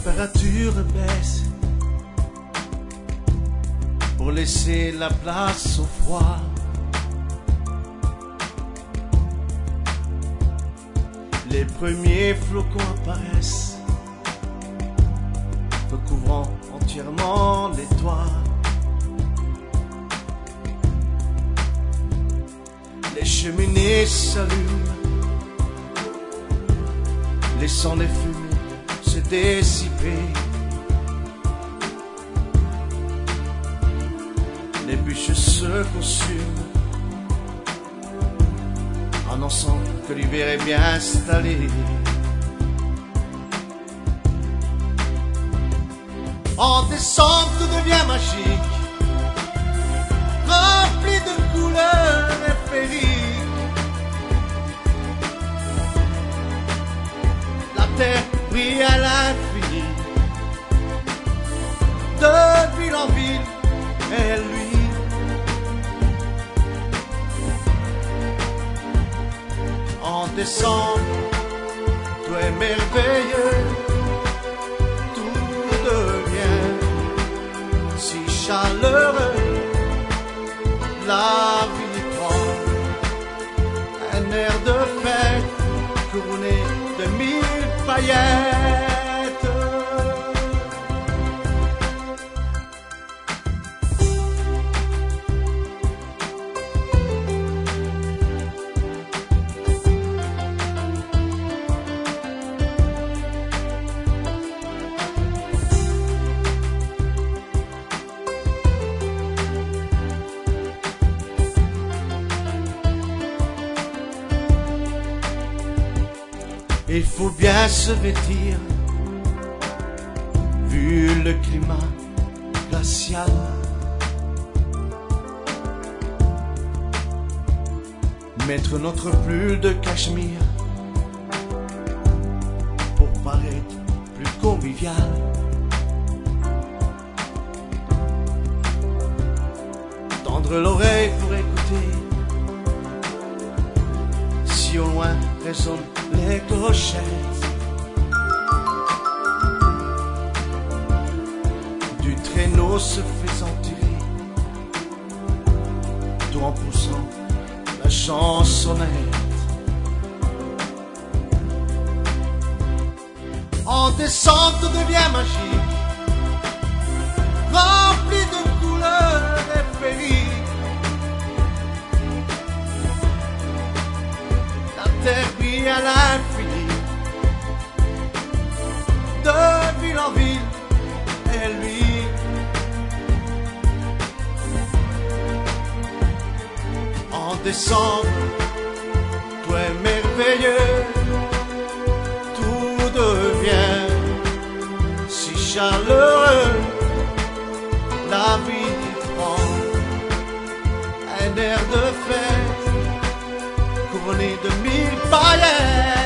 température baisse pour laisser la place au froid. Les premiers flocons apparaissent, recouvrant entièrement les toits. Les cheminées s'allument, laissant les fumées se dissiper. Les bûches se consument, annonçant que l'hiver est bien installé. En décembre, tout devient magique, rempli de couleurs et féeriques. La terre brille à l'infini, de ville en ville, et lui. En décembre, tout est merveilleux, tout devient si chaleureux. La ville prend un air de fête, couronné de 1000 paillettes. Il faut bien se vêtir, vu le climat glacial. Mettre notre pull de cachemire pour paraître plus convivial. Tendre l'oreille pour écouter, si au loin résonnent les clochettes du traîneau se faisant tirer, tout en poussant la chansonnette. En décembre, tout devient magique, rempli de couleurs et féeriques. La terre brille à l'infini, de ville en ville, et lui. En décembre, tout est merveilleux, tout devient si chaleureux. La vie prend un air de fête, couronné de 1000 paillettes.